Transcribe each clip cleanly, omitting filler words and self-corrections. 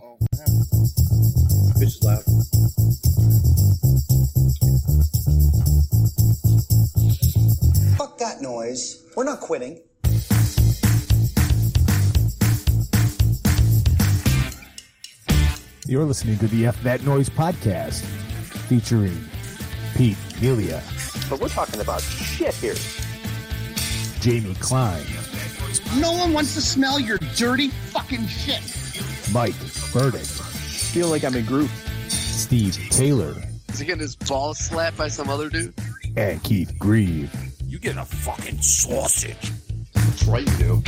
Uh-oh. Yeah. Bitch is loud. Fuck that noise. We're not quitting. You're listening to the F That Noise podcast, featuring Pete Melia, But we're talking about shit here. Jamie Klein, No one wants to smell your dirty fucking shit. Mike Burdick, Feel like I'm in group. Steve Taylor, Is he getting his balls slapped by some other dude? and Keith Grieve. You get a fucking sausage. That's right, you do.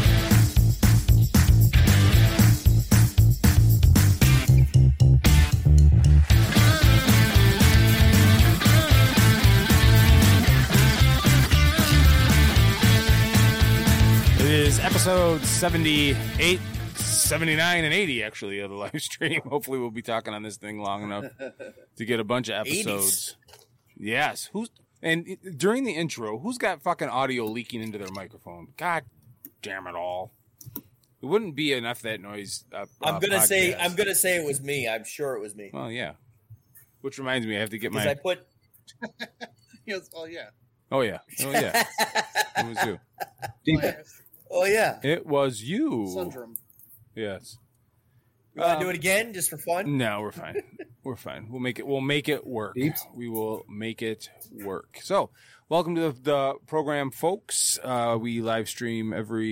It is episode 78, 79, and 80, actually, of the live stream. Hopefully we'll be talking on this thing long enough to get a bunch of episodes. 80s. Yes. And during the intro, who's got fucking audio leaking into their microphone? God damn it all. It wouldn't be enough that noise. I'm gonna say it was me. I'm sure it was me. Well, yeah. Which reminds me, I have to get my. I put. Yes. Oh yeah. Oh yeah. Oh yeah. It was you. Oh yeah. It was you. Syndrome. Yes. You want to do it again, just for fun? No, we're fine. We're fine. We'll make it work. Beeps. We will make it work. So, welcome to the program, folks. We live stream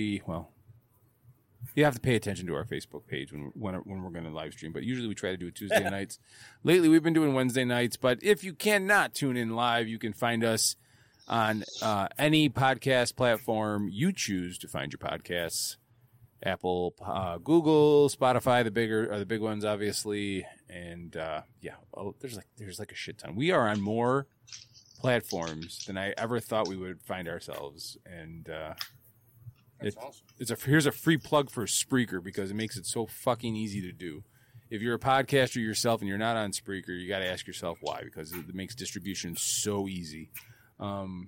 you have to pay attention to our Facebook page when we're going to live stream, but usually we try to do it Tuesday nights. Lately, we've been doing Wednesday nights, but if you cannot tune in live, you can find us on any podcast platform you choose to find your podcasts. Apple, Google, Spotify, the big ones, obviously, and there's like a shit ton. We are on more platforms than I ever thought we would find ourselves, and That's awesome. Here's a free plug for Spreaker because it makes it so fucking easy to do. If you're a podcaster yourself and you're not on Spreaker, you got to ask yourself why, because it makes distribution so easy. And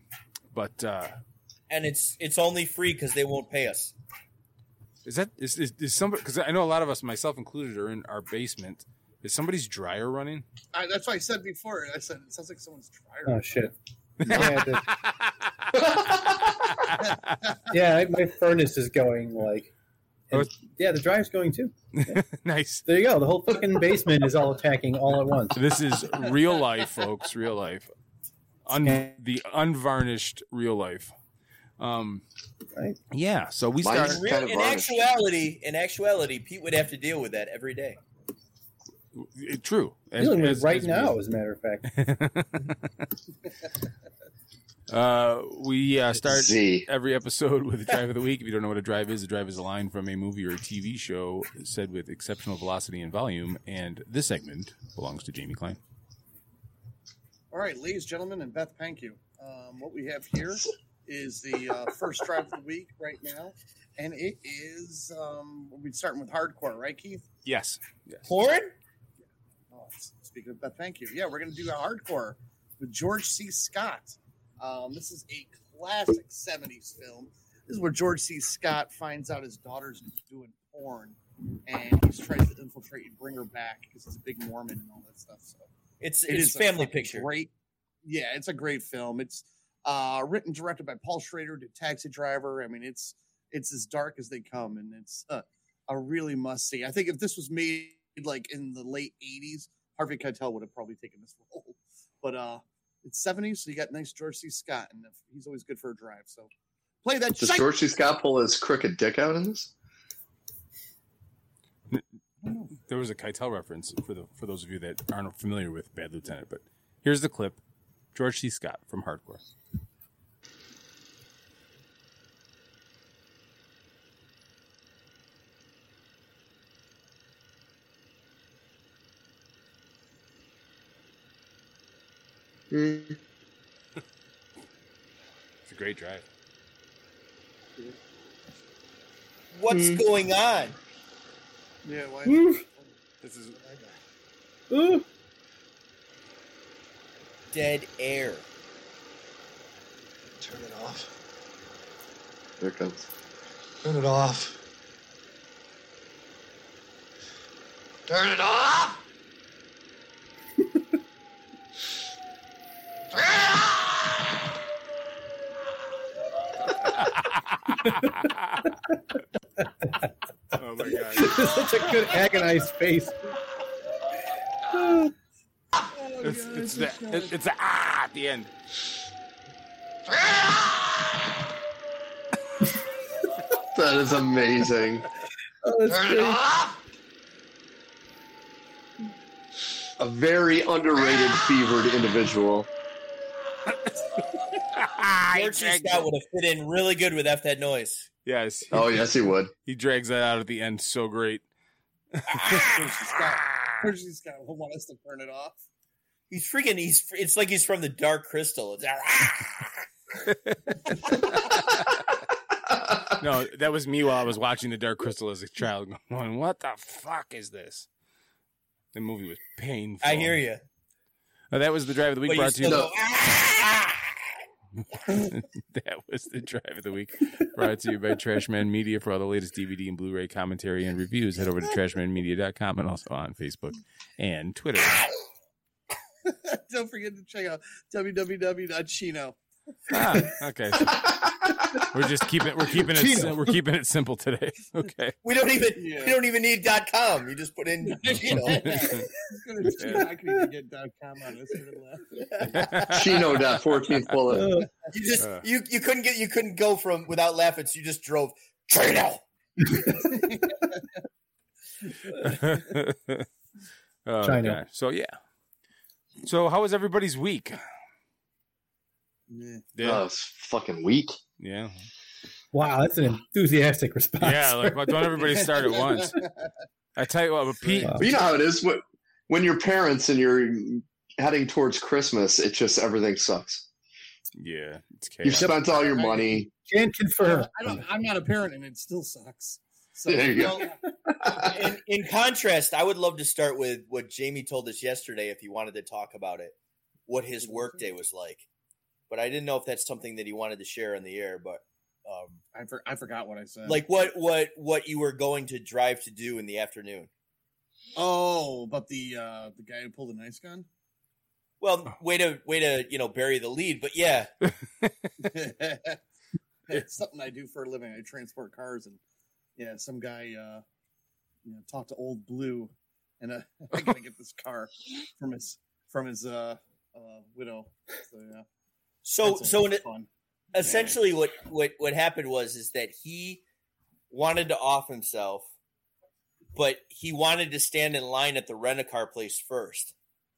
it's only free because they won't pay us. Is somebody? Because I know a lot of us, myself included, are in our basement. Is somebody's dryer running? That's what I said before. I said it sounds like someone's dryer. Oh shit! Yeah, my furnace is going the dryer's going too. Yeah. Nice. There you go. The whole fucking basement is all attacking all at once. This is real life, folks. Real life. The unvarnished real life. Right. Yeah. So we start. In actuality, Pete would have to deal with that every day. True. Dealing with right now, as a matter of fact. We start every episode with a drive of the week. If you don't know what a drive is a line from a movie or a TV show said with exceptional velocity and volume. And this segment belongs to Jamie Klein. All right, ladies, gentlemen, and Beth Panku. What we have here is the first drive of the week right now, and it is we'll be starting with hardcore, right, Keith? Yes. Porn? Oh, speaking of Beth Panku, yeah, we're going to do a hardcore with George C. Scott. This is a classic 70s film. This is where George C. Scott finds out his daughter's doing porn, and he's trying to infiltrate and bring her back because he's a big Mormon and all that stuff. So it's family picture. Great, yeah, it's a great film. It's written and directed by Paul Schrader, did Taxi Driver. I mean, it's as dark as they come, and it's a really must see. I think if this was made like in the late 80s, Harvey Keitel would have probably taken this role, but it's 70s, so you got nice George C. Scott, and he's always good for a drive. So play that. Does George C. Scott pull his crooked dick out in this? There was a Keitel reference for those of you that aren't familiar with Bad Lieutenant, but here's the clip. George C. Scott from Hardcore. It's a great drive. What's going on? Yeah, why? This is dead air. Turn it off. Here it comes. Turn it off. Turn it off! Turn it off! Oh my god! Such a good agonized face. It's the ah at the end. That is amazing. Oh, that's Turn it great. off! A very underrated, fevered individual. George C. Scott would have fit in really good with F that noise. Yes. Oh, yes, he would. He drags that out at the end so great. George Scott will want us to turn it off. He's freaking. It's like he's from the Dark Crystal. It's No, that was me while I was watching The Dark Crystal as a child going, what the fuck is this? The movie was painful. I hear you. That was the drive of the week But you brought to you. still go, That was the drive of the week brought to you by Trashman Media. For all the latest DVD and Blu-ray commentary and reviews, head over to trashmanmedia.com and also on Facebook and Twitter. Don't forget to check out www.chino. Okay. We're keeping it simple today. Okay. we don't even need .com. You just put in. I can even get .com on this. Chino.14th bullet. You just you couldn't go from without laughing. So you just drove Trino. Oh, China. God. So yeah. So how was everybody's week? Oh, it's fucking weak. Yeah. Wow, that's an enthusiastic response. Yeah, like don't everybody start at once. I tell you what, but Pete. But you know how it is when you're parents and you're heading towards Christmas. It just everything sucks. Yeah, it's chaos. You've spent all your money. Can confirm. I'm not a parent, and it still sucks. So, There you go. In contrast, I would love to start with what Jamie told us yesterday. If he wanted to talk about it, what his workday was like. But I didn't know if that's something that he wanted to share on the air. But I forgot what I said. like what you were going to drive to do in the afternoon. Oh, but the guy who pulled a nice gun. Well, way to bury the lead. But yeah, It's something I do for a living. I transport cars, and yeah, some guy talked to Old Blue, and I gotta get this car from his widow. So yeah. So fun. essentially what happened is that he wanted to off himself, but he wanted to stand in line at the rent-a-car place first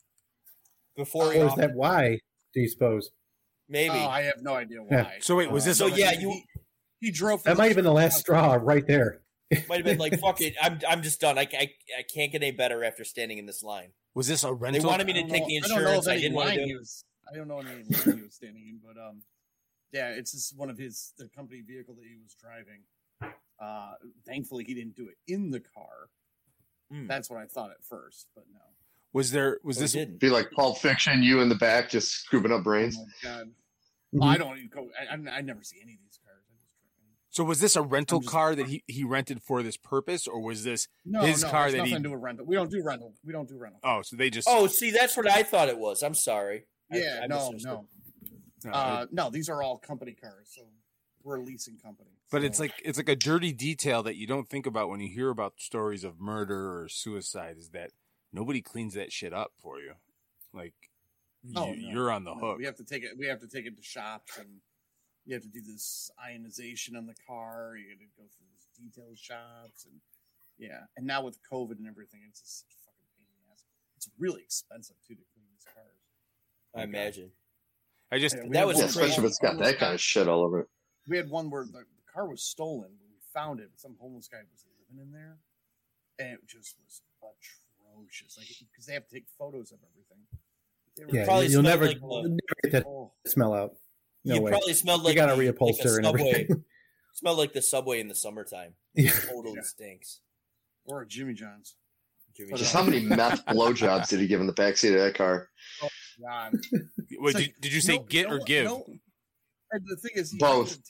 before he Or is that why, do you suppose? maybe. Oh, I have no idea why. Yeah. So wait, was this? So yeah, he drove. That might have been the last straw right there. might have been like, fuck it, I'm just done. I can't get any better after standing in this line. Was this a rental? They wanted me to take the insurance. I didn't want to do. I don't know any line he was standing in, but yeah, it's just one of the company vehicle that he was driving. Thankfully, he didn't do it in the car. That's what I thought at first, but no. Was this? Didn't. Be like Pulp Fiction, you in the back just scooping up brains. Oh my god! Mhm. I don't even go. I never see any of these cars. I just So was this a rental car that he rented for this purpose, or was this his car it's that nothing he? to do with rental. We don't do rental. We don't do rental. Oh, so they just. Oh, see, that's what I thought it was. I'm sorry. Yeah, I no. misunderstood. No, these are all company cars, so we're a leasing company. But So- it's like a dirty detail that you don't think about when you hear about stories of murder or suicide. Is that nobody cleans that shit up for you? Like you're on the hook. We have to take it. We have to take it to shops, and you have to do this ionization on the car. You got to go through these detail shops, and yeah. And now with COVID and everything, it's just such a fucking pain in the ass. It's really expensive too to clean these cars. I imagine. I just Yeah, we that had was Yeah, one- especially if it's got that kind of shit all over it. We had one where the car was stolen. When we found it, some homeless guy was living in there, and it just was atrocious. Like because they have to take photos of everything. They were Yeah, probably you'll smelled never, like you'll never get that oh, smell out. No you way. probably smelled You like got to the- reupholster like and a subway. everything. Smelled like the subway in the summertime. Yeah. Totally Yeah. stinks. or a Jimmy John's. Jimmy Just John's. how many meth blowjobs did he give in the backseat of that car? God. wait. It's like, Did you say no- get no- or give? no- and the thing is, you Both. have to take the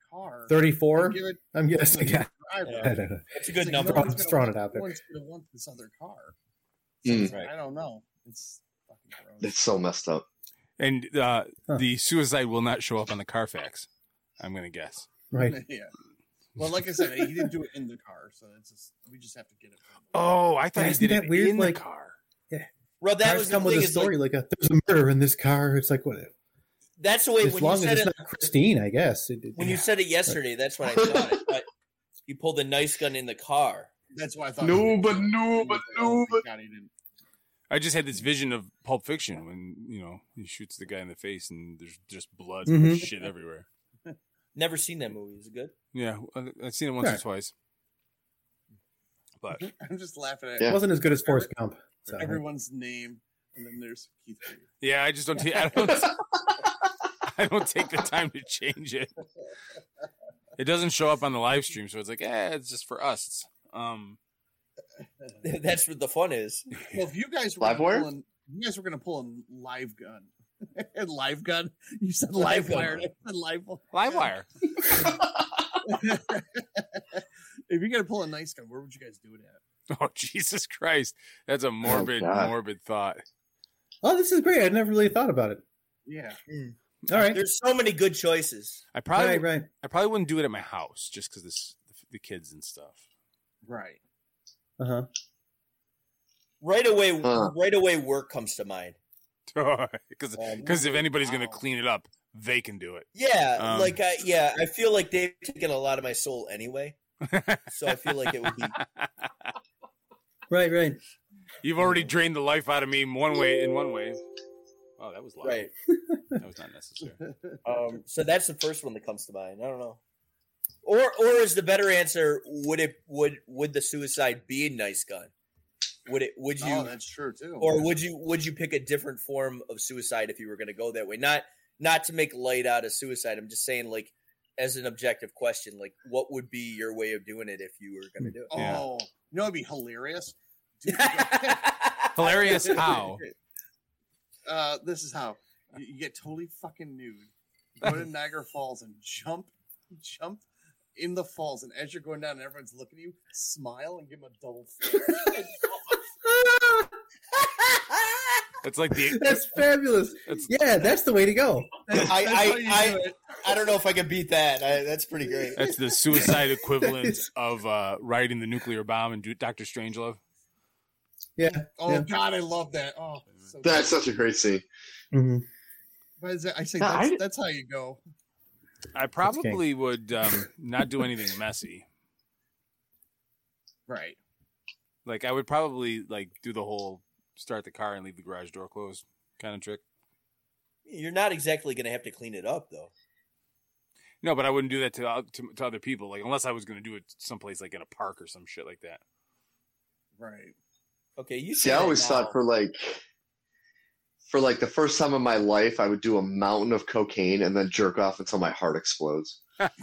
car. 34. Give it I'm guessing. to Yeah. the driver. I don't know. It's a good It's number. no one's Just gonna throwing want- it out there. No one's going to want this other car. Mm. Right. I don't know. It's fucking gross. It's so messed up. And the suicide will not show up on the Carfax. I'm going to guess. Right. Yeah. Well, like I said, he didn't do it in the car, so it's just, we just have to get it. From him. Oh, I thought Yeah, he isn't did that it weird? in the Like- car. Bro, that Cars was the come with thing. a Is like, story like, there's a murder in this car. It's like, what? that's the way As when you long as said it's it. not Christine, I guess. When you said it yesterday, that's when I thought it. But you pulled a nice gun in the car. That's why I thought. No, he did but it. no, but no, but- God, he didn't. I just had this vision of Pulp Fiction when, he shoots the guy in the face and there's just blood Mhm. and shit everywhere. Never seen that movie. Is it good? Yeah, I've seen it once or Yeah. twice. But I'm just laughing at It Yeah. wasn't as good as Forrest Gump. So. everyone's name, and then there's Keith Lee. yeah, I just don't take. I don't take the time to change it. It doesn't show up on the live stream, so it's like, it's just for us. That's what the fun is. Well, if you guys were Livewire? pulling, you guys were going to pull a live gun. Live gun? You said Live live gun. wire. I said live. Livewire. If you're going to pull a nice gun, where would you guys do it at? Oh, Jesus Christ. That's a morbid, God. morbid thought. Oh, this is great. I never really thought about it. Yeah. All right. There's so many good choices. I probably Right. I probably wouldn't do it at my house just because the kids and stuff. Right. Uh-huh. Right away, Huh. work comes to mind. Because if anybody's going to Wow. clean it up, they can do it. Yeah, I feel like they've taken a lot of my soul anyway. So I feel like it would be. Right. You've already drained the life out of me in one way. Oh, that was loud. Right. That was not necessary. So that's the first one that comes to mind. I don't know. Or is the better answer? Would the suicide be a nice gun? Would you? Oh, that's true too. Or would you pick a different form of suicide if you were going to go that way? Not to make light out of suicide. I'm just saying, like, as an objective question, like, what would be your way of doing it if you were going to do it? Oh, you know, it'd be hilarious. Dude, Hilarious how? This is how you get totally fucking nude. Go to Niagara Falls and jump in the falls, and as you're going down and everyone's looking at you, smile and give them a double flip. It's like That's fabulous. Yeah, that's the way to go. I don't know if I can beat that. That's pretty great. That's the suicide equivalent of riding the nuclear bomb and Dr. Strangelove. Yeah. Oh yeah. God, I love that. Oh, so That's good. such a great scene. Mm-hmm. But I say Yeah, that's how you go. I probably would not do anything messy. Right. Like I would probably like do the whole start the car and leave the garage door closed kind of trick. You're not exactly going to have to clean it up, though. No, but I wouldn't do that to other people. Like unless I was going to do it someplace like in a park or some shit like that. Right. Okay, you See, I always thought for like the first time in my life, I would do a mountain of cocaine and then jerk off until my heart explodes.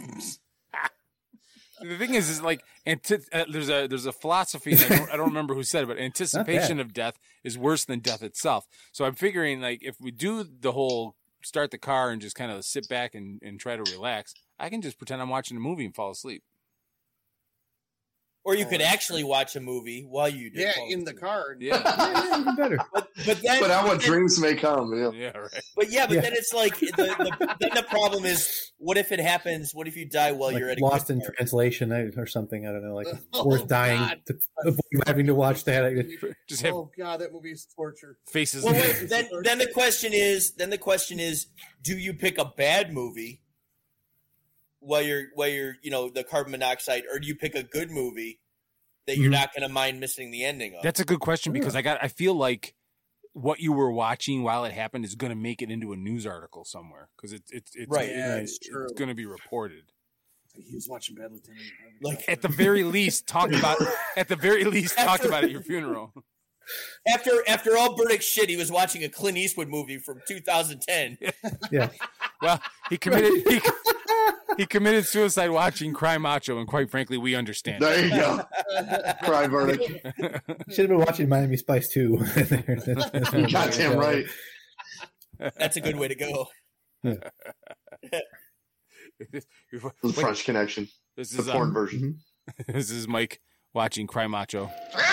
The thing is like there's a philosophy. And I don't remember who said it, but anticipation of death is worse than death itself. So I'm figuring like if we do the whole start the car and just kind of sit back and try to relax, I can just pretend I'm watching a movie and fall asleep. Or you could actually watch a movie while you do. Yeah, in the car. Yeah, Yeah, even better. But then, But how what dreams may come. Yeah. yeah, right. But Yeah. then it's like then the problem is, what if it happens? What if you die while Like you're at a Lost good in party? Translation or something. I don't know. Like Oh, worth dying God. to avoid having to watch that. Just have Oh God, that movie is torture. faces. Well, wait. Then the question is, do you pick a bad movie while you're the carbon monoxide, or do you pick a good movie that you're not going to mind missing the ending of? That's a good question because I feel like what you were watching while it happened is going to make it into a news article somewhere because it's Right. Yeah, it's true. going to be reported. He was watching Bad Lieutenant. Like, At the very least, talk about it at your funeral. After all Burdick's shit, he was watching a Clint Eastwood movie from 2010. Yeah. Well, he committed suicide watching Cry Macho, and quite frankly, we understand. There you go. Cry verdict. Should have been watching Miami Spice too. Goddamn right. That's a good way to go. The French Connection. This The is porn version. This is Mike watching Cry Macho.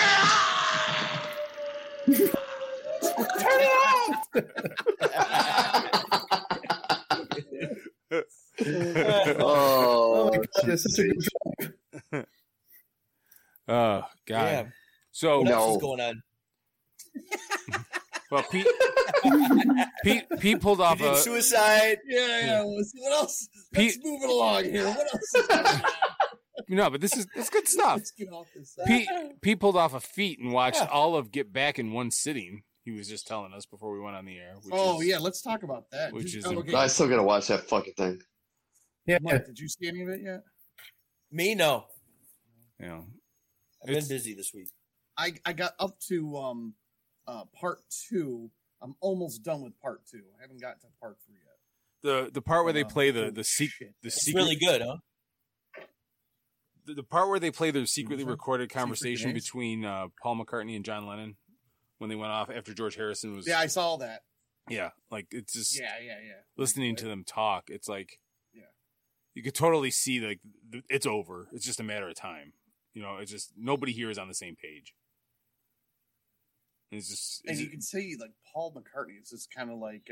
Turn it off! Oh, my God, that's such a good drive. Oh God! Yeah. So What else No. is going on? well, Pete pulled off You did a suicide. Yeah. What else? Let's move it along here. What else is going on? no, but that's good stuff. Let's get off this. Pete pulled off a feat and watched all of Get Back in one sitting. He was just telling us before we went on the air. Let's talk about that. Which is okay. I still gotta watch that fucking thing. Yeah, Mike, did you see any of it yet? Me, no. You know, I've been busy this week. I got up to part 2. I'm almost done with part 2. I haven't gotten to part 3 yet. the part where they play the Holy secret, shit. the It's secret, really good, huh? the part where they play their secretly Mhm. recorded conversation games? between Paul McCartney and John Lennon when they went off after George Harrison was. Yeah, I saw that. Yeah, like it's just Yeah. listening to them talk. It's like, Yeah. you could totally see like it's over. It's just a matter of time. You know, it's just nobody here is on the same page. It's just, And you can see like Paul McCartney is just kind of like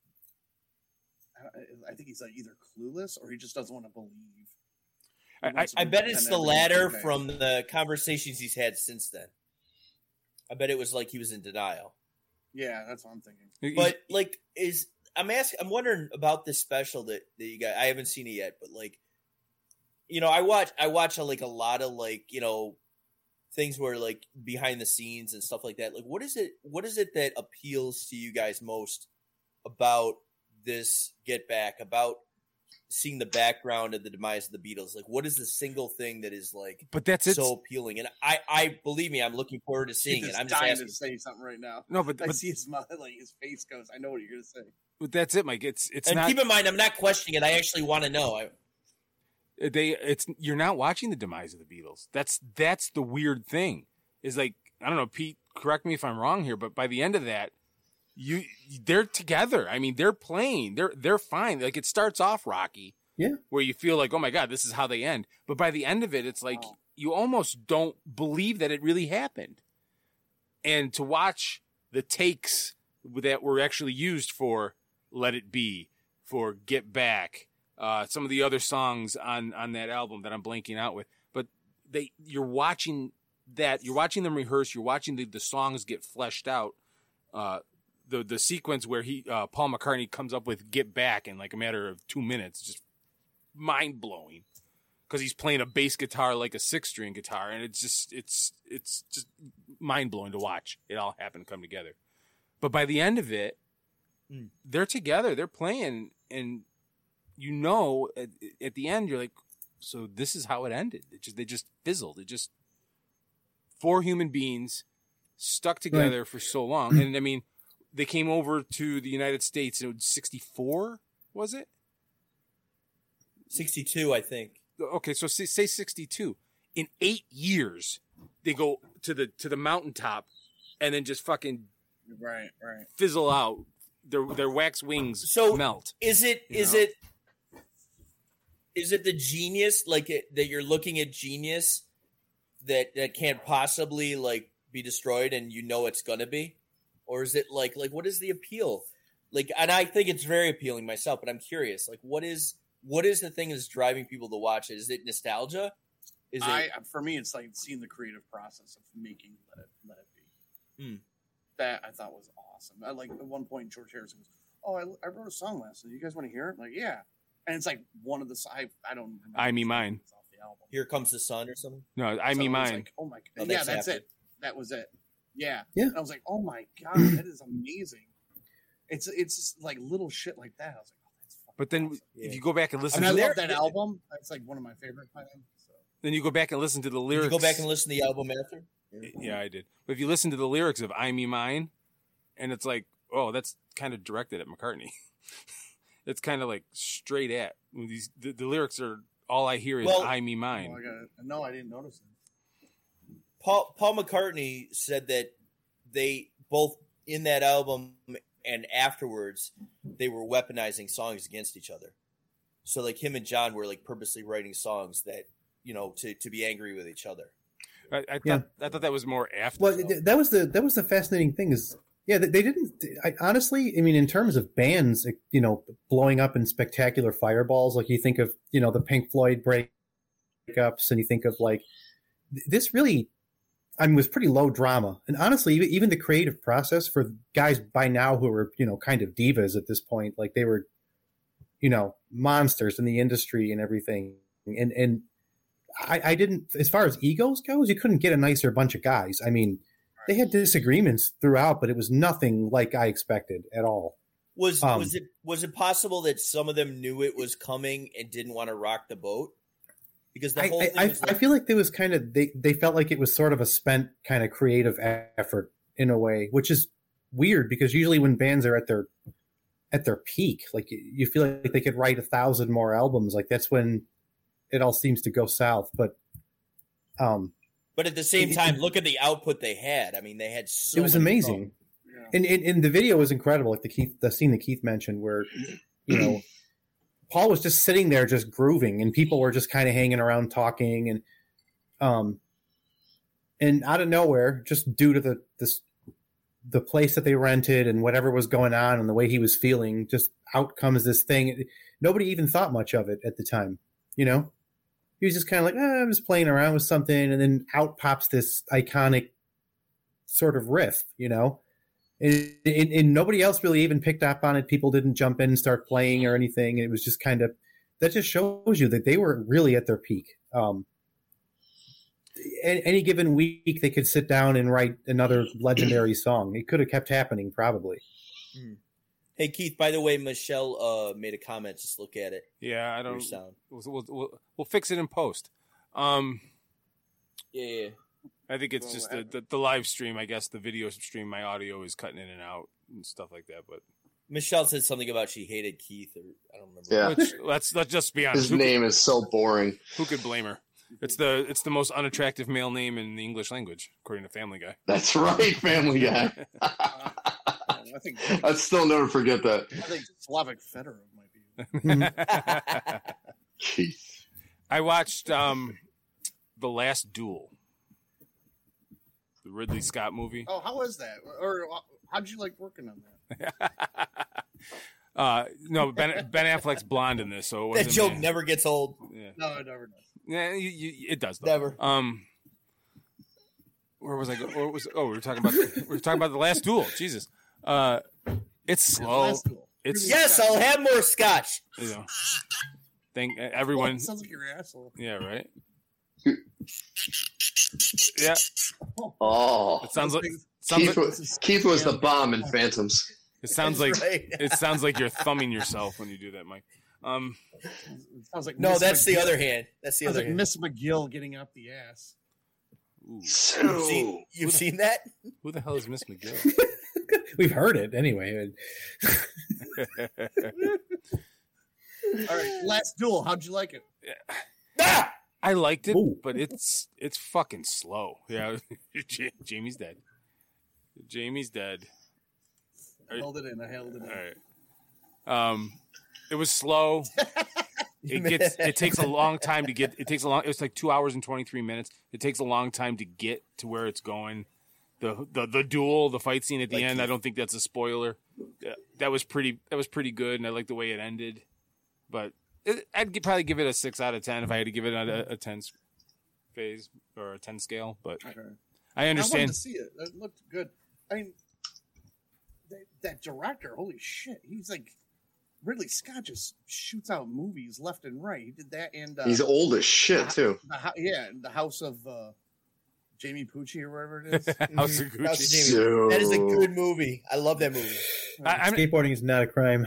I think he's like either clueless or he just doesn't want to believe. He wants to I bet it's pretend the everything's latter okay. from the conversations he's had since then. I bet it was like he was in denial. Yeah, that's what I'm thinking. But like, I'm wondering about this special that you got. I haven't seen it yet, but like, you know, I watch like a lot of like, you know, things where like behind the scenes and stuff like that. Like, what is it that appeals to you guys most about this Get Back, about seeing the background of the demise of the Beatles? Like, what is the single thing that is like, but that's it. so appealing? And I believe me, I'm looking forward to seeing it. He's I'm just dying asking. to say something right now. No, but I see his mouth, like his face goes. I know what you're gonna say. but that's it, Mike. It's And not. keep in mind, I'm not questioning it. I actually want to know. You're not watching the demise of the Beatles. That's the weird thing. Is like, I don't know, Pete, correct me if I'm wrong here, but by the end of that, they're together. I mean, they're playing. They're fine. Like, it starts off rocky. Yeah. Where you feel like, oh my God, this is how they end. But by the end of it, it's like you almost don't believe that it really happened. And to watch the takes that were actually used for Let It Be, for Get Back, some of the other songs on that album that I'm blanking out with, but you're watching them rehearse, you're watching the songs get fleshed out. The sequence where Paul McCartney comes up with Get Back in like a matter of 2 minutes, just mind blowing, because he's playing a bass guitar like a 6-string guitar, and it's just mind blowing to watch it all happen, come together. But by the end of it, they're together, they're playing, and you know, at the end, you're like, so this is how it ended. They just fizzled. It just 4 human beings stuck together for so long. And I mean, they came over to the United States in 1964, was it? 62, I think. Okay, so say 62. In 8 years, they go to the mountaintop, and then just fucking Right. fizzle out. Their wax wings So melt. Is it the genius, like that you're looking at genius that can't possibly like be destroyed, and you know it's gonna be, or is it like what is the appeal? Like, and I think it's very appealing myself, but I'm curious, like what is the thing that's driving people to watch it? Is it nostalgia? Is it For me, it's like seeing the creative process of making Let It Be. Hmm. That I thought was awesome. I like at one point George Harrison was, "Oh, I wrote a song last night. You guys want to hear it?" I'm like, yeah. And it's like one of the I don't remember. I Me Mine. It's off the album. Here Comes the Sun or something? No, I So Me it was Mine. like, oh my Oh, god! Yeah, that's that's after. it. That was it. Yeah. Yeah. And I was like, oh my god, that is amazing. It's just like little shit like that. I was like, oh, that's fucking But then awesome. if you go back and listen And I to love that album. That's like one of my favorite by them. So. then you go back and listen to the Did lyrics. you go back and listen to the album after? Yeah, I did. But if you listen to the lyrics of I Me Mine, and it's like, oh, that's kind of directed at McCartney. It's kind of like straight at the lyrics are all I hear is Well- I Me Mine. No, I didn't notice it. Paul McCartney said that they both in that album and afterwards they were weaponizing songs against each other. So like him and John were like purposely writing songs that, you know, to be angry with each other. I Yeah. thought that was more after. Well, though. that was the fascinating thing is, yeah, they didn't. Honestly, I mean, in terms of bands, you know, blowing up in spectacular fireballs, like you think of, you know, the Pink Floyd breakups, and you think of like this really, I mean, was pretty low drama. And honestly, even the creative process for guys by now who were, you know, kind of divas at this point, like they were, you know, monsters in the industry and everything. And I didn't, as far as egos goes, you couldn't get a nicer bunch of guys. I mean, they had disagreements throughout, but it was nothing like I expected at all. Was it possible that some of them knew it was coming and didn't want to rock the boat? Because the whole thing was I feel like there was kind of they felt like it was sort of a spent kind of creative effort in a way, which is weird because usually when bands are at their peak, like you feel like they could write 1,000 more albums. Like that's when it all seems to go south. But at the same time, look at the output they had. I mean, they had so it was many amazing. And the video was incredible. Like the scene that Keith mentioned where, you know, Paul was just sitting there just grooving and people were just kind of hanging around talking and out of nowhere, just due to the place that they rented and whatever was going on and the way he was feeling, just out comes this thing. Nobody even thought much of it at the time, you know? He was just kind of like, I'm just playing around with something, and then out pops this iconic sort of riff, you know? And nobody else really even picked up on it. People didn't jump in and start playing or anything. It was just kind of, that just shows you that they were really at their peak. Any given week, they could sit down and write another legendary song. It could have kept happening, probably. Hey, Keith, by the way, Michelle made a comment. Just look at it. Yeah, I don't. Your sound. We'll fix it in post. Yeah. I think it's just the live stream. I guess the video stream, my audio is cutting in and out and stuff like that. But Michelle said something about she hated Keith, or I don't remember. Yeah. which, let's just be honest. His name is so boring. Who could blame her? It's the most unattractive male name in the English language, according to Family Guy. That's right, Family Guy. I think I'd still never forget that. I think Slavic Fedorov might be. Keith. I watched The Last Duel, the Ridley Scott movie. Oh, how was that? Or how'd you like working on that? No, Ben Affleck's blonde in this, so it wasn't That joke me. never gets old. Yeah. No, it never does. Yeah, it does though. Never. Where was I? We were talking about The Last Duel. Jesus, it's slow. Last Duel. It's Yes, I'll have more scotch. you know. Thank everyone. Well, sounds like you're an asshole. Yeah, right. Yeah, Oh. it sounds like Keith was the bomb in Phantoms. it sounds That's like right. it sounds like you're thumbing yourself when you do that, Mike. It sounds like No, Miss that's the McGill. other hand. That's the Sounds other like hand. Miss McGill getting up the ass. Ooh, You've seen that? who the hell is Miss McGill? We've heard it anyway. All right, Last Duel. How'd you like it? Ah! I liked it, Ooh. but it's fucking slow. Yeah, Jamie's dead. Jamie's dead. I held it in. All right. It was slow. It takes a long time to get. It's like 2 hours and 23 minutes. It takes a long time to get to where it's going. The duel, the fight scene at the end. I don't think that's a spoiler. That was pretty good, and I like the way it ended. But I'd probably give it a 6 out of 10 if I had to give it a 10 phase or a 10 scale. But I I wanted understand. to see it. It looked good. I mean, that director, holy shit, he's like Ridley Scott just shoots out movies left and right. He did that, and He's old as shit, too. the House of Jamie Pucci or whatever it is. House of Gucci. House of Jamie. So- That is a good movie. I love that movie. I'm, Skateboarding is not a crime.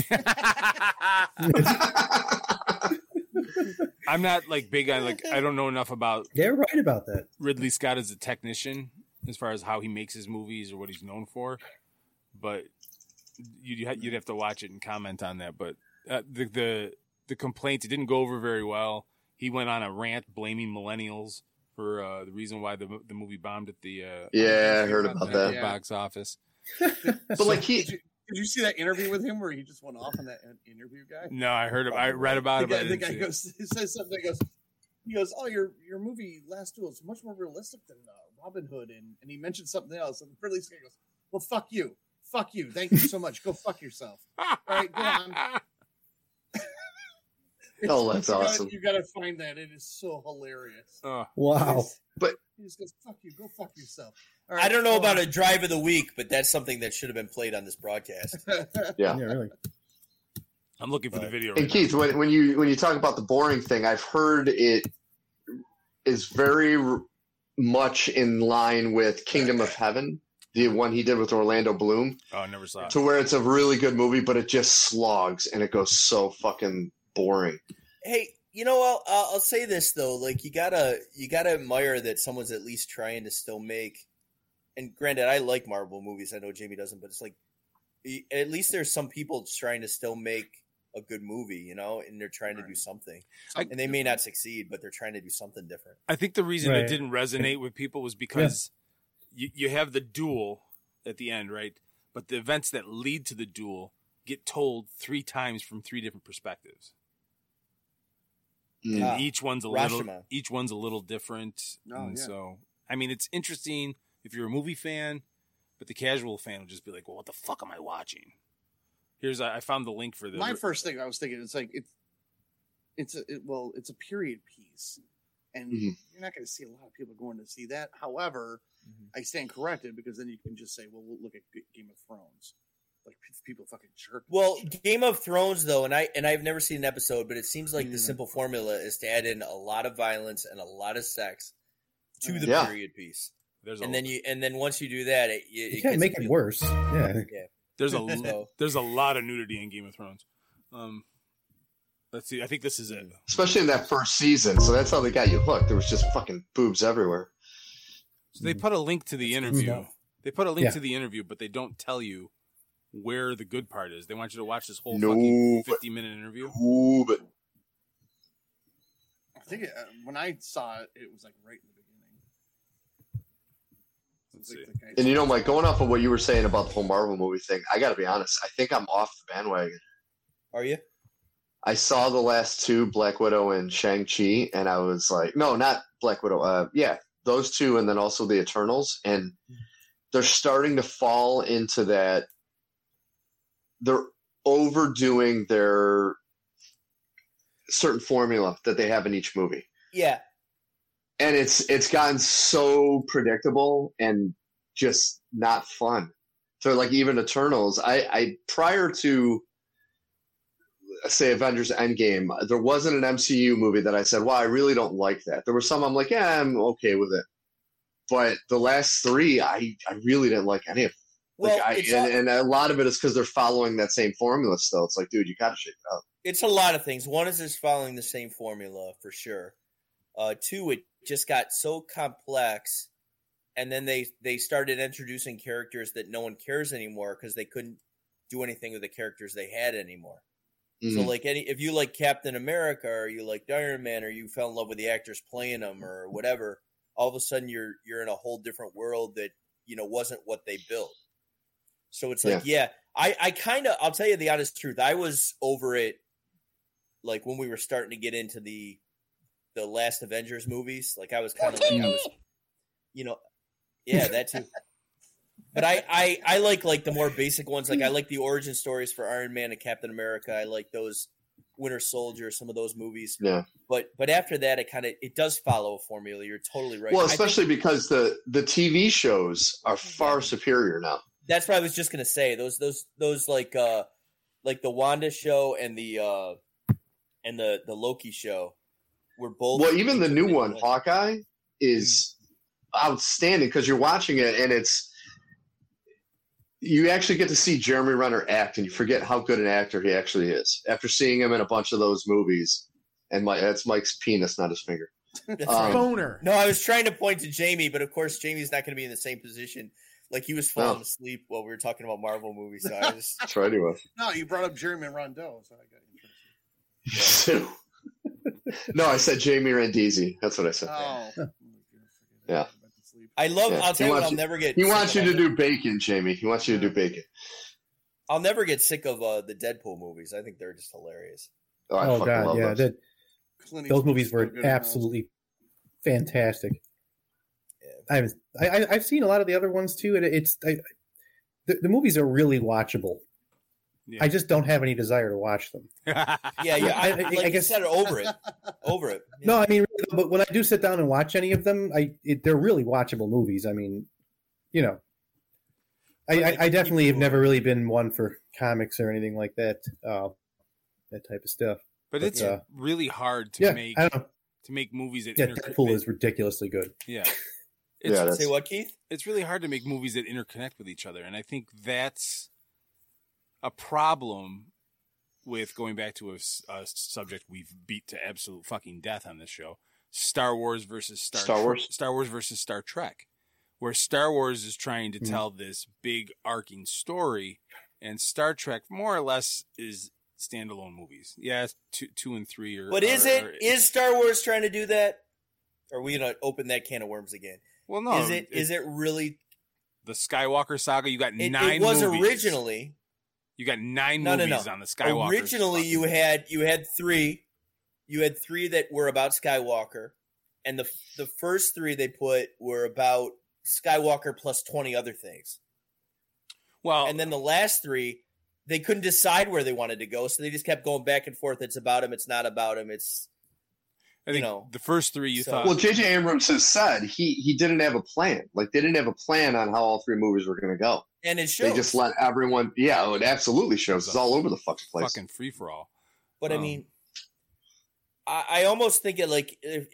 I'm not like big on like I don't know enough about They're right about that. Ridley Scott as a technician as far as how he makes his movies or what he's known for, but you'd have to watch it and comment on that. But the complaints, it didn't go over very well. He went on a rant blaming millennials for the reason why the movie bombed at the Yeah, I heard about that. box office. But like Did Did you see that interview with him where he just went off on that interview guy? No, I read about it. But The guy goes, he says something. He goes, "Oh, your movie Last Duel is much more realistic than Robin Hood," and he mentioned something else. And Ridley Scott goes, "Well, fuck you. Thank you so much. Go fuck yourself." All right, go on. Oh, that's awesome. You gotta find that. It is so hilarious. Wow. But he just goes, "Fuck you. Go fuck yourself." All I don't know about a drive of the week, but that's something that should have been played on this broadcast. yeah. Really. I'm looking for the video. And Right Keith, when you talk about the boring thing, I've heard it is very much in line with Kingdom of Heaven, the one he did with Orlando Bloom. Oh, I never saw it. To where it's a really good movie, but it just slogs and it goes so fucking boring. Hey, you know, I'll say this though, like you gotta admire that someone's at least trying to still make. And granted, I like Marvel movies. I know Jamie doesn't, but it's like at least there's some people trying to still make a good movie, you know, and they're trying to do something. And they may not succeed, but they're trying to do something different. I think the reason it didn't resonate with people was because you have the duel at the end, right? But the events that lead to the duel get told 3 times from 3 different perspectives. And each one's a little different. So, I mean, it's interesting if you're a movie fan, but the casual fan will just be like, "Well, what the fuck am I watching?" I found the link for the. My first thing I was thinking, it's like it's a period piece, and you're not going to see a lot of people going to see that. However, I stand corrected because then you can just say, "Well, we'll look at Game of Thrones." Like people fucking jerk. Well, Game of Thrones though, and I've never seen an episode, but it seems like the simple formula is to add in a lot of violence and a lot of sex to the period piece. And then once you do that, you can't make it worse. Yeah. There's a lot of nudity in Game of Thrones. Let's see. I think this is it. Especially in that first season. So that's how they got you hooked. There was just fucking boobs everywhere. So they put a link to the interview. They put a link to the interview, but they don't tell you where the good part is. They want you to watch this whole fucking 50-minute interview. But I think when I saw it, it was like right in the beginning. And you know, Mike, going off of what you were saying about the whole Marvel movie thing, I got to be honest. I think I'm off the bandwagon. Are you? I saw the last 2, Black Widow and Shang-Chi, and I was like, no, not Black Widow. Those 2, and then also the Eternals. And they're starting to fall into that. They're overdoing their certain formula that they have in each movie. Yeah. And it's gotten so predictable and just not fun. So like even Eternals, I prior to say Avengers Endgame, there wasn't an MCU movie that I said, "Well, I really don't like that." There were some I'm like, "Yeah, I'm okay with it." But the last 3, I really didn't like any of them. Well, and a lot of it is because they're following that same formula still. It's like, dude, you got to shake it up. It's a lot of things. One is just following the same formula for sure. 2, it just got so complex, and then they started introducing characters that no one cares anymore because they couldn't do anything with the characters they had anymore. So, like, if you like Captain America or you like Iron Man or you fell in love with the actors playing them or whatever, all of a sudden you're in a whole different world that wasn't what they built. So it's like, I kind of, I'll tell you the honest truth. I was over it, like when we were starting to get into the last Avengers movies. Like I was kind of like, that too. But I like the more basic ones. Like I like the origin stories for Iron Man and Captain America. I like those Winter Soldier, some of those movies. Yeah. But after that, it does follow a formula. You're totally right. Well, especially because the TV shows are far superior now. That's what I was just gonna say. Those like the Wanda show and the Loki show were both. Well, even the new one, Hawkeye, is outstanding because you're watching it and you actually get to see Jeremy Renner act, and you forget how good an actor he actually is after seeing him in a bunch of those movies. And that's Mike's penis, not his finger. That's right. Boner. No, I was trying to point to Jamie, but of course Jamie's not going to be in the same position. Like he was falling asleep while we were talking about Marvel movies. So I just that's right, he was. No, you brought up Jeremy Rondeau, so I got interested. No, I said Jamie Randisi. That's what I said. Oh. Yeah. I love. Yeah. I'll tell you what. I'll never get. He wants you to do bacon, Jamie. He wants you to do bacon. I'll never get sick of the Deadpool movies. I think they're just hilarious. I Oh fucking god, love yeah, those. those movies were absolutely fantastic. Yeah. I've seen a lot of the other ones too, and the movies are really watchable. Yeah. I just don't have any desire to watch them. Yeah. I Like guess you said, over it. Yeah. No, I mean, really, but when I do sit down and watch any of them, they're really watchable movies. I mean, you know, I definitely have never really been one for comics or anything like that, that type of stuff. But it's really hard to make I don't know. to make movies that Deadpool is ridiculously good. Yeah. Say what, Keith? It's really hard to make movies that interconnect with each other, and I think that's a problem with going back to a subject we've beat to absolute fucking death on this show: Star Wars versus Star Wars versus Star Trek, where Star Wars is trying to tell this big arcing story, and Star Trek more or less is standalone movies. Yeah, 2 and 3 are. But is Star Wars trying to do that? Or are we gonna open that can of worms again? Well, no. Is it really the Skywalker saga? You got 9 It was movies. Originally. You got 9 movies on the Skywalker. Originally, you had 3. You had 3 that were about Skywalker, and the first 3 they put were about Skywalker plus 20 other things. Well, and then the last 3, they couldn't decide where they wanted to go, so they just kept going back and forth. It's about him. It's not about him. It's I think the first 3 you thought. Well, J.J. Abrams has said he didn't have a plan. Like they didn't have a plan on how all 3 movies were going to go. And it shows. They just let everyone. Yeah, it absolutely shows. It's all over the fucking place. Fucking free for all. But I mean, I almost think it like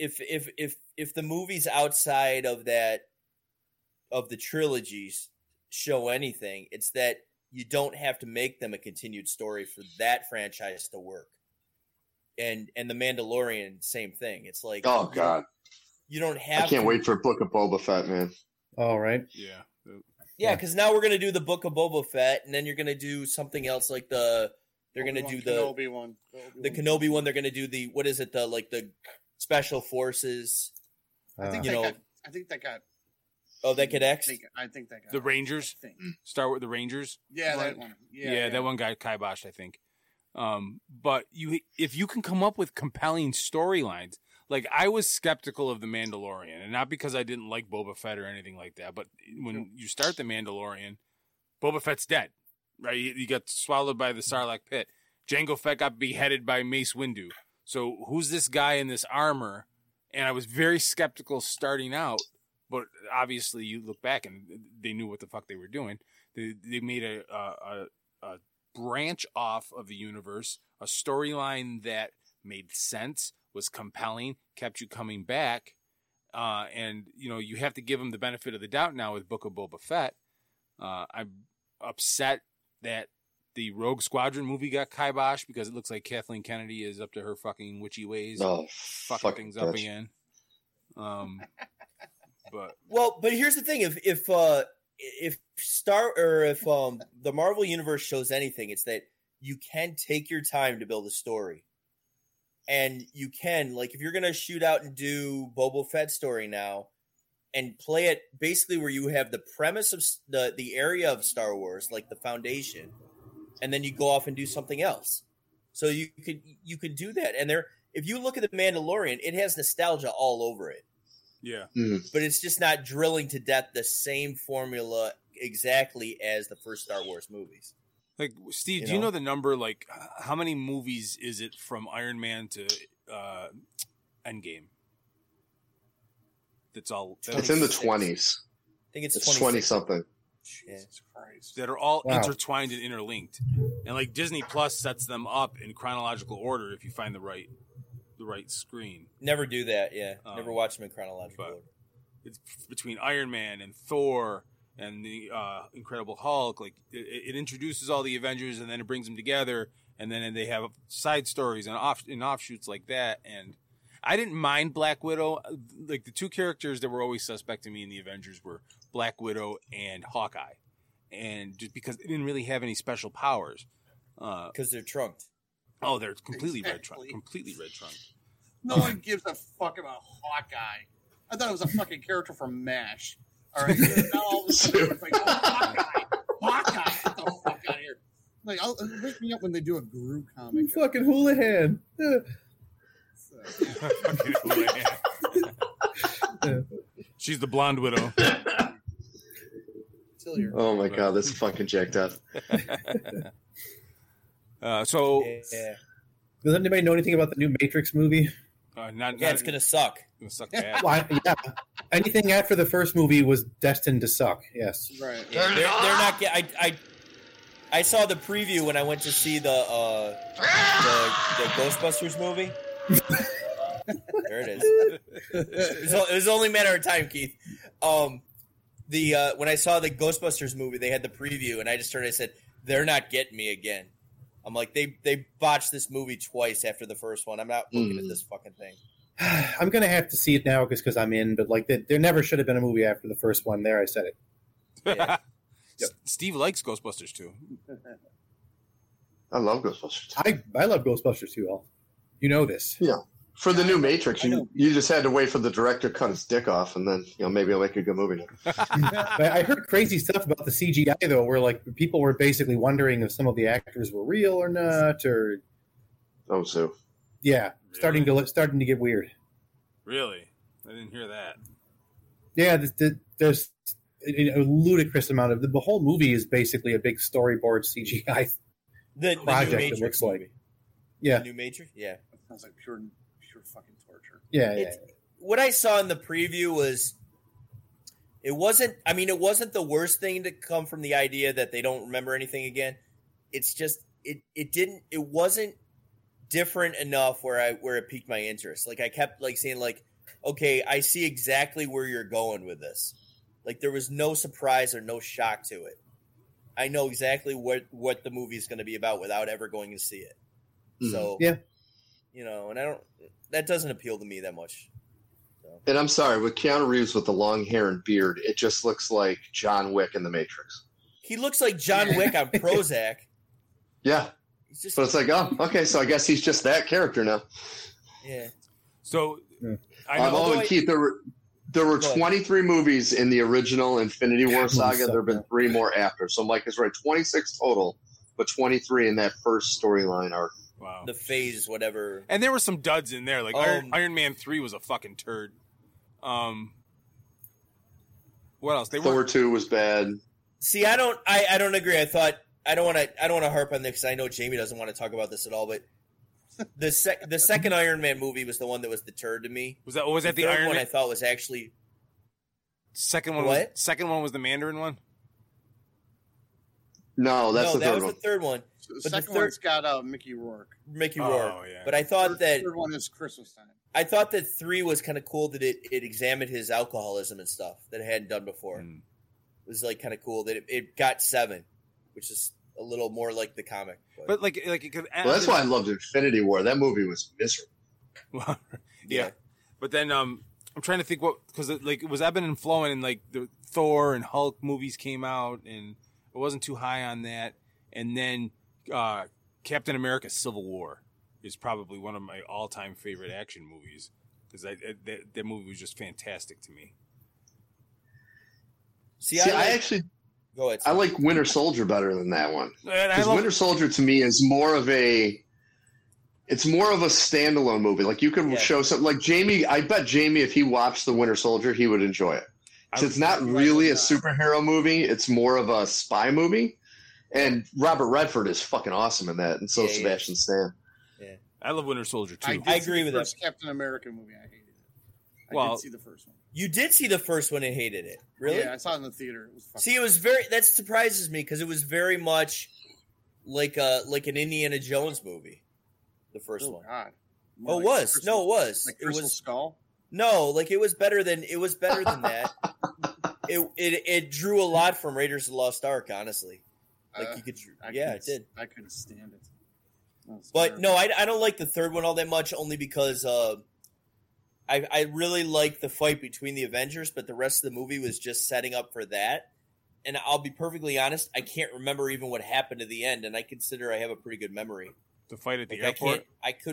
if the movies outside of that of the trilogies show anything, it's that you don't have to make them a continued story for that franchise to work. And the Mandalorian, same thing. It's like, oh god, you don't have. I can't wait for Book of Boba Fett, man. All right. Yeah, because now we're gonna do the Book of Boba Fett, and then you're gonna do something else like they're gonna do the Kenobi one. The Kenobi one. They're gonna do the what is it? The Special Forces. I think I think that got. Oh, that could X. I think that got the Rangers. Star Wars, the Rangers. Yeah, that one. Yeah, that one got kiboshed, I think. But if you can come up with compelling storylines, like I was skeptical of the Mandalorian, and not because I didn't like Boba Fett or anything like that, but when you start the Mandalorian, Boba Fett's dead, right? He got swallowed by the Sarlacc pit. Jango Fett got beheaded by Mace Windu. So who's this guy in this armor? And I was very skeptical starting out, but obviously you look back and they knew what the fuck they were doing. They made a branch off of the universe, a storyline that made sense, was compelling, kept you coming back, and you have to give them the benefit of the doubt now with Book of Boba Fett. I'm upset that the Rogue Squadron movie got kiboshed because it looks like Kathleen Kennedy is up to her fucking witchy ways, fucking things up again. But here's the thing: if the Marvel Universe shows anything, it's that you can take your time to build a story, and you can, like, if you're gonna shoot out and do Boba Fett story now, and play it basically where you have the premise of the area of Star Wars, like the foundation, and then you go off and do something else. So you could do that, and if you look at the Mandalorian, it has nostalgia all over it. Yeah. But it's just not drilling to death the same formula exactly as the first Star Wars movies. Like, Steve, do you know the number? Like, how many movies is it from Iron Man to Endgame? It's in the 20s. I think it's 20 something. Jesus Christ. That are all intertwined and interlinked. And like Disney Plus sets them up in chronological order if you find the right screen. Never do that, yeah. Never watch them in chronological order. It's between Iron Man and Thor and the Incredible Hulk. Like it introduces all the Avengers and then it brings them together, and then they have side stories and offshoots like that. And I didn't mind Black Widow. Like the 2 characters that were always suspect to me in the Avengers were Black Widow and Hawkeye, and just because they didn't really have any special powers, because they're trunked. Oh, they're completely red trunk. Completely red trunk. No one gives a fuck about Hawkeye. I thought it was a fucking character from MASH. All right, now all of a sudden it's like, oh, Hawkeye, get the fuck out of here. wake me up when they do a Gru comic. Fucking Houlihan. Fucking Houlihan. She's the blonde widow. Oh my god, that's fucking jacked up. So, does anybody know anything about the new Matrix movie? It's gonna suck. Gonna suck bad. Well, yeah, anything after the first movie was destined to suck. Yes, Right. Yeah, they're not. I saw the preview when I went to see the Ghostbusters movie. There it is. It was only a matter of time, Keith. When I saw the Ghostbusters movie, they had the preview, and I said, "They're not getting me again." I'm like, they botched this movie twice after the first one. I'm not looking at this fucking thing. I'm gonna have to see it now because I'm in. But like, there never should have been a movie after the first one. There, I said it. Yeah. Yep. Steve likes Ghostbusters too. I love Ghostbusters. I love Ghostbusters too. Al. You know this. Yeah. For the new Matrix, you just had to wait for the director to cut his dick off, and then maybe I'll make a good movie. I heard crazy stuff about the CGI though, where like people were basically wondering if some of the actors were real or not, or so yeah, starting to get weird. Really, I didn't hear that. Yeah, there's a ludicrous amount of the whole movie is basically a big storyboard CGI The project. new Matrix It looks movie. like, yeah, The new Matrix. Yeah. Sounds like pure fucking torture. yeah. What I saw in the preview was it wasn't the worst thing to come from the idea that they don't remember anything again. It's just it wasn't different enough where it piqued my interest. Like I kept like saying like, okay, I see exactly where you're going with this. Like there was no surprise or no shock to it. I know exactly what the movie is going to be about without ever going to see it. So yeah. And that doesn't appeal to me that much. So. And I'm sorry, with Keanu Reeves with the long hair and beard, it just looks like John Wick in The Matrix. He looks like John Wick on Prozac. Yeah. But it's like, oh, okay, so I guess he's just that character now. Yeah. So, I know. Keith, there were 23 movies in the original Infinity War saga. There have been 3 more after. So Mike is right, 26 total, but 23 in that first storyline arc. Wow. The phase, whatever. And there were some duds in there. Like Iron Man 3 was a fucking turd. What else? Thor 2 was bad. See, I don't agree. I don't want to harp on this because I know Jamie doesn't want to talk about this at all. But the second Iron Man movie was the one that was the turd to me. Was that the third Iron one? Man? I thought was actually second one. What? Second one was the Mandarin one. No, that was the third one. The But second the one's got Mickey Rourke. Mickey Oh, Rourke. yeah. But I thought The that third one is Christmas time. I thought that 3 was kind of cool that it examined his alcoholism and stuff that it hadn't done before. It was like kind of cool that it got 7, which is a little more like the comic. But like it could. Well, that's why I loved Infinity War. That movie was miserable. Well, yeah. But then I'm trying to think because it was ebbing and flowing, and like the Thor and Hulk movies came out, and it wasn't too high on that. And then Captain America: Civil War is probably one of my all-time favorite action movies because that movie was just fantastic to me. See, I actually go ahead. I like Winter Soldier better than that one And because Winter Soldier to me is more of a standalone movie. Like you could show something like Jamie. I bet Jamie, if he watched the Winter Soldier, he would enjoy it. So it's not really a superhero movie; it's more of a spy movie. And Robert Redford is fucking awesome in that, and so is Sebastian Stan. Yeah, I love Winter Soldier too. I agree with that. First Captain America movie, I hated it. I Well, did see the first one. You did see the first one and hated it, really? Yeah, I saw it in the theater. It was fucking See, it was that surprises me because it was very much like an Indiana Jones movie. The first one. God. Oh, it was. No, it was. Like It Crystal was. Skull. No, like it was better than that. It drew a lot from Raiders of the Lost Ark, honestly. Like you could, it did. I couldn't stand it. But no, I don't like the third one all that much, only because I really like the fight between the Avengers, but the rest of the movie was just setting up for that. And I'll be perfectly honest, I can't remember even what happened at the end, and I consider I have a pretty good memory. The fight at the Like, airport.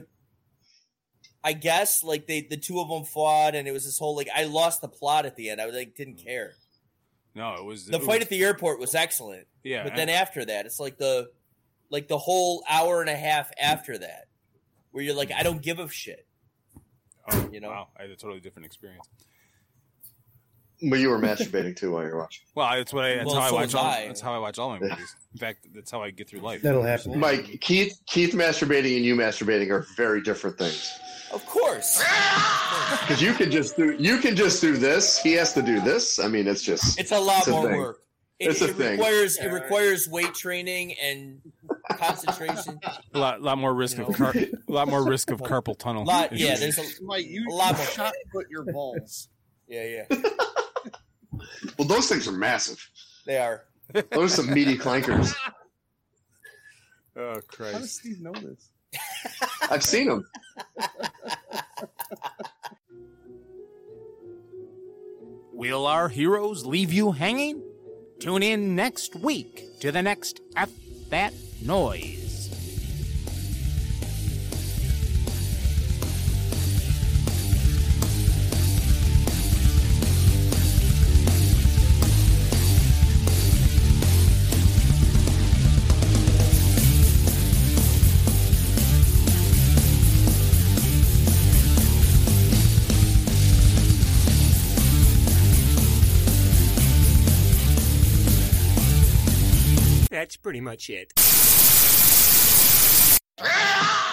I guess like the two of them fought, and it was this whole like I lost the plot at the end. I didn't care. No, it was The fight at the airport was excellent. Yeah, But then after that, it's like the like the whole hour and a half after that, where you're like, I don't give a shit. Oh, You know? wow. I had a totally different experience. But you were masturbating too while you're watching. Well, that's how I so watch was all. I. That's how I watch all my movies. In fact, that's how I get through life. That'll happen. Mike, Keith masturbating and you masturbating are very different things. Of course. Because you can just do this. He has to do this. I mean, it's a lot more thing. work. It's a thing. It requires weight training and concentration. A lot more risk of carpal tunnel. There's Mike, you lot more. shot put your balls. Yeah. well, those things are massive. They are. Those are some meaty clankers. Oh How does Christ! Steve know this? I've seen them. Will our heroes leave you hanging? Tune in next week to the next F That Noise. That's pretty much it. Ah!